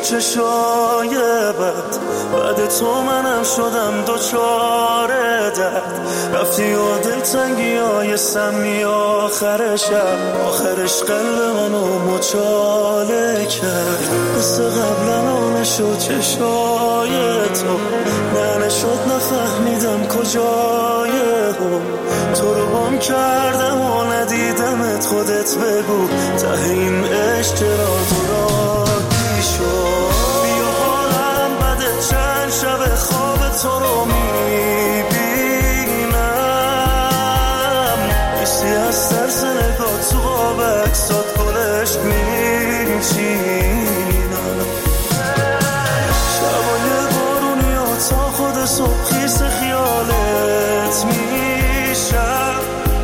چشای بد، بعد تو منم شدم دوچار درد. رفتی و دلتنگی های سمی آخر شب، آخرش قلب منو مچاله کرد. مثل قبلا نشد چشای تو، نه نشد نفهمیدم کجای هم. تو رو گم کردم و ندیدمت، خودت بگو ته این عشق چرا دورادی شد. بیا حالم بده، چند شب خواب تو رو میبینم، ایسی از ترس نگاه تو قاب اکسات گلشت میچینم. شبای بارونی ها تا خود صبح خیس خیالت میشم.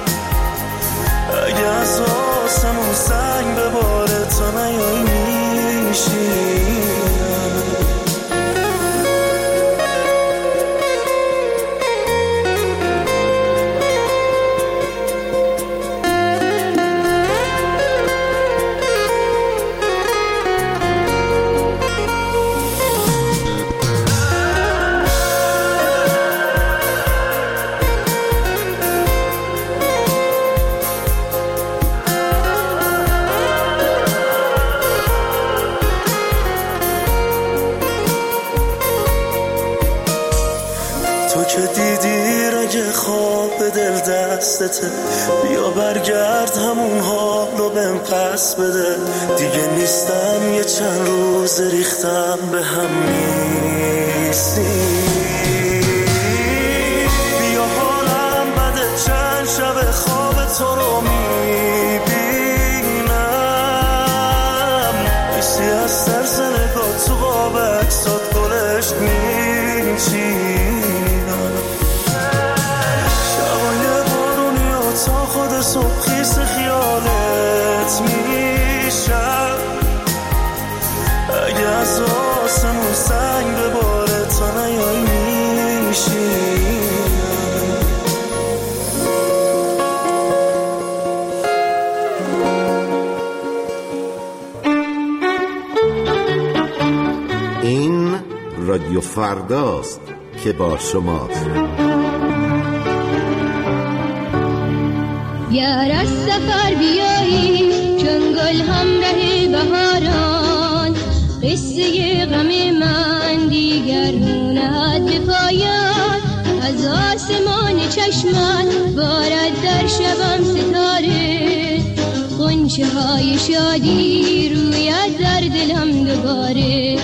اگه از آسمون سنگ بباره تا نیایی میشینم. بیا برگرد همون حالو بهم پس بده. دیگه نیستم یه چند روز ریختم به هم نیستی. بیا حالم بده، چند شب خواب تو رو میبینم، ایسی از ترس نگاه تو قاب اکسات گلشت میچینم. تا خود صبح خیس خیالت میشم. اگه از آسمون سنگ بباره تا نیایی میشینم. این رادیو فرداست که با شماست. یار از سفر بیایی چون گل همراه بهاران، قصه غم من دیگر نهد به پایان. از آسمان چشمت بارد در شبم ستاره، غنچه های شادی روید در دلم دوباره.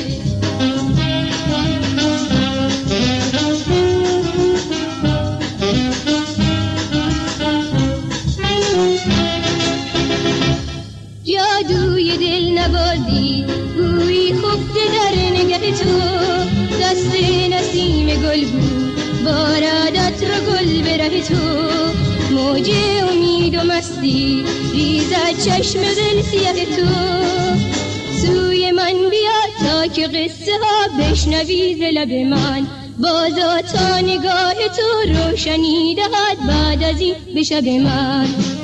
جادوی دل نوازی بوی خفته در نگه تو، دست نسیم گل بود بارد عطر گل به ره تو. موج امید و مستی ریزد چشم دل سیاه تو. سوی من بیا تا که قصه ها بشنوی ز لب من، بازا تا نگاه تو روشنی دهد بعد از این به شب من.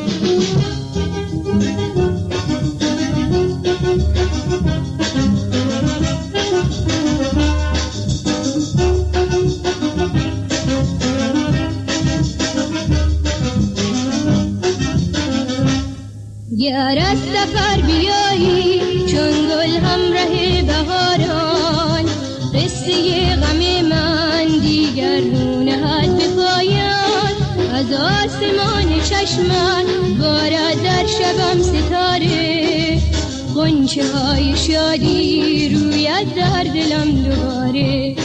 یار از سفر بیایی چون گل همراه بهاران، قصه غم من دیگر نهد به پایان. از آسمان چشمت بارد در شبم ستاره، غنچه های شادی روید در دلم دوباره.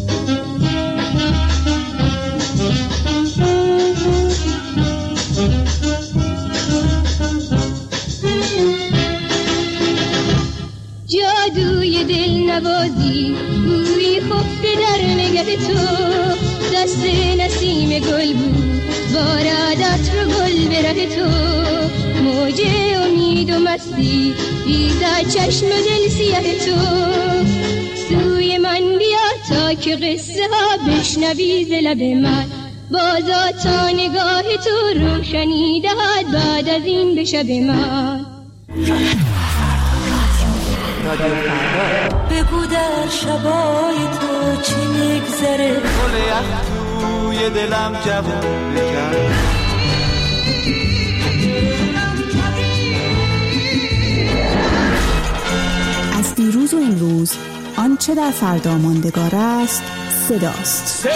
جادوی دل نوازی بوی خفته در نگه تو، دست نسیم گل بود بارد عطر گل به ره تو. موج امید و مستی ریزد چشم دل سیاه تو. سوی من بیا تا که قصه ها بشنوی ز لب من، بازا تا نگاه تو روشنی دهد بعد از این به شب من. رادیو فردا. بگو در شبای تو چی میگذره، گل یخ توی دلم جوون بکن. از دیروز و امروز آنچه در فردا ماندگار است صداست.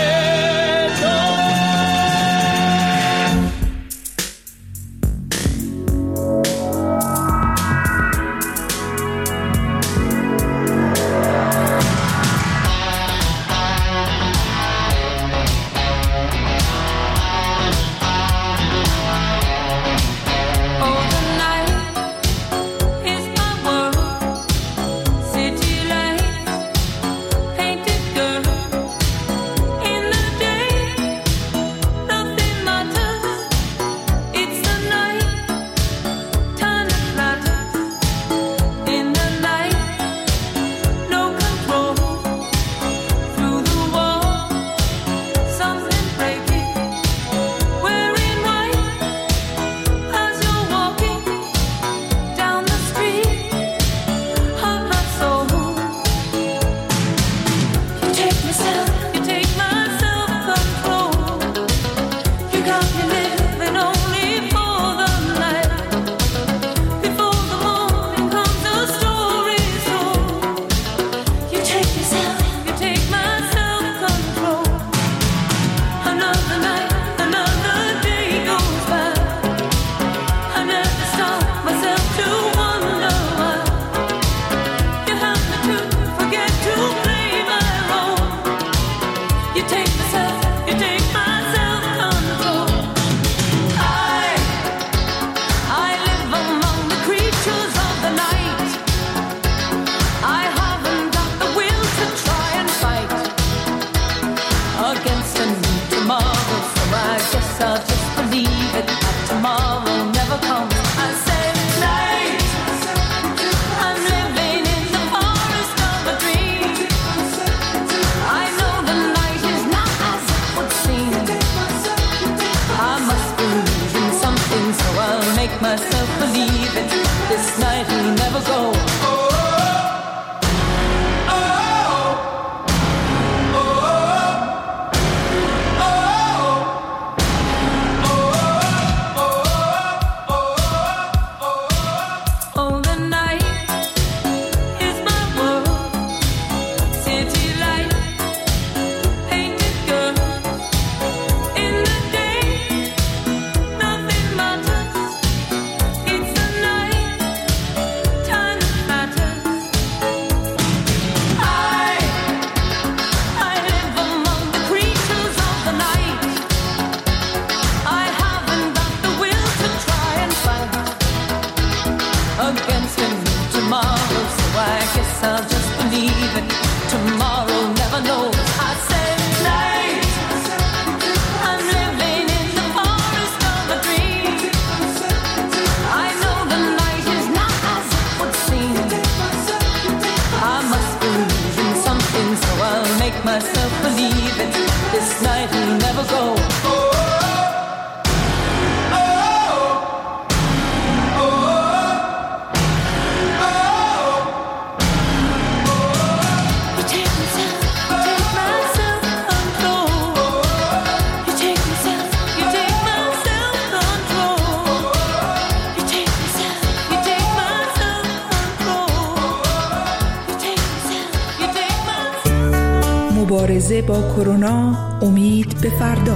مبارزه با کرونا، امید به فردا.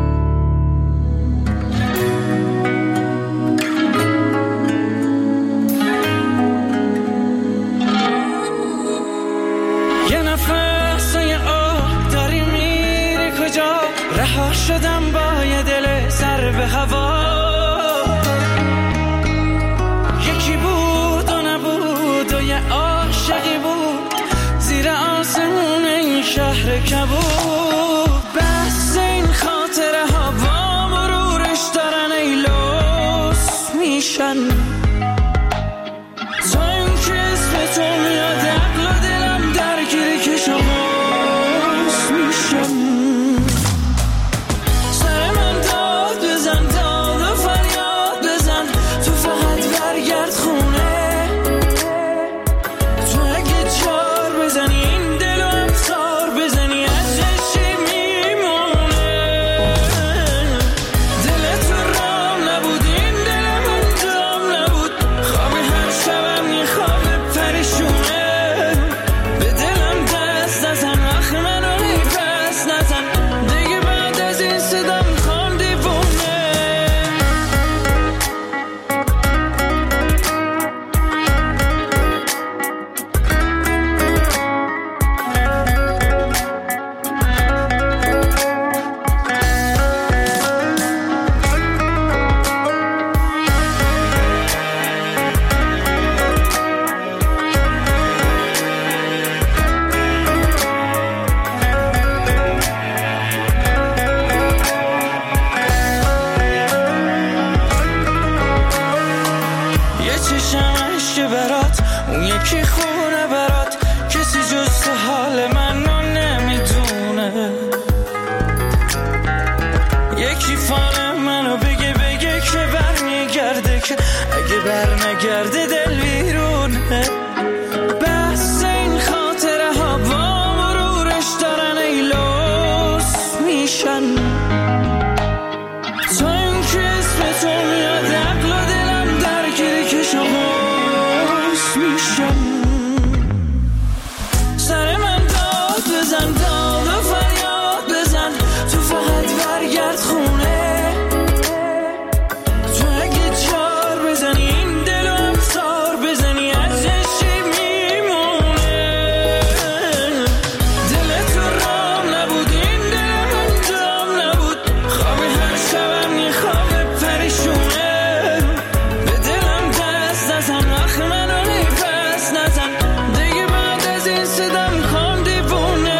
یه نفس یه آه داری میری کجا، رها شدم با یه دل سر به هوا. یکی بود و نبود و یه عاشقی بود زیر آسمون این شهر کبود. بس این خاطره ها با مرورش دارن ای لوس میشن. تو این که اسم تو میاد عقل و دلم درگیری که شماس میشن. سر من داد بزن، داد و فریاد بزن، تو فقط برگرد خونه. تو تلفن منو بگه که برمیگرده، که اگه برنگرده دل ویرونه. بس این خاطره ها با مرورش دارن ایلوس میشن. تو این که اسم تو میاد عقل و دلم درگیری که شماس میشن. سر من داد بزن، داد و فریاد بزن، تو فقط برگرد خونه. تو اگه جار بزنی این دل و امسار بزنی ازش چی میمونه. دل تو رام نبود، این دل من جام نبود، خواب هر شبم یه خواب پریشونه. به دلم دست نزن، آخ منو پس نزن، دیگه بعد از این صدام کن دیوونه.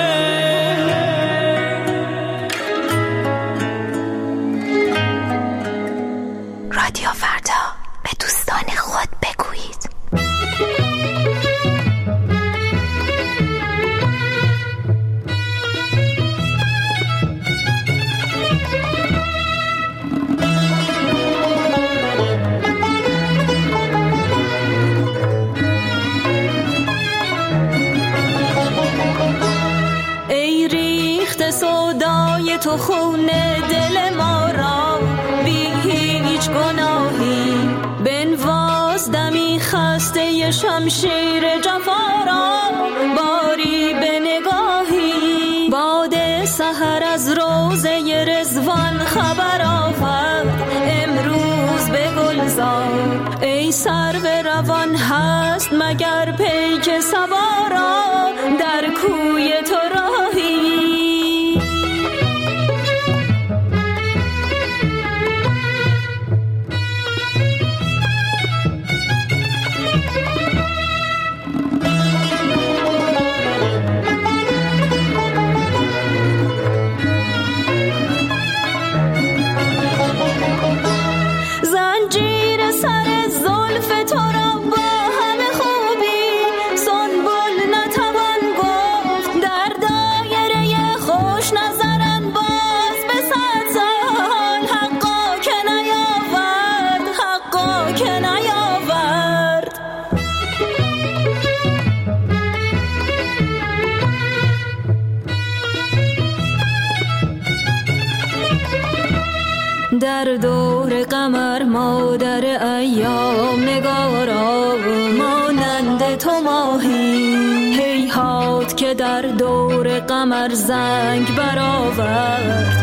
رادیو فردا، به دوستان خود بگویید. ای ریخت سودای تو خون دل ما را، بی هیچ گناهی بنواز دمی خسته شمشیر جفا را. باری به نگاهی باد سحر از روضه رضوان خبر آورد امروز به گلزار. ای سرو روان هست مگر پیک سوارا در کوی تو راهی. زنجیر سر زلف تو را با همه خوبی سنبل نتوان گفت. در دایره خوش نظرن باز به 100 سال. حقا که نیاورد، حقا که نیاورد. در دور قمر مادر ایام نگارا مانند تو ماهی. هیهات که در دور قمر زنگ برآورد.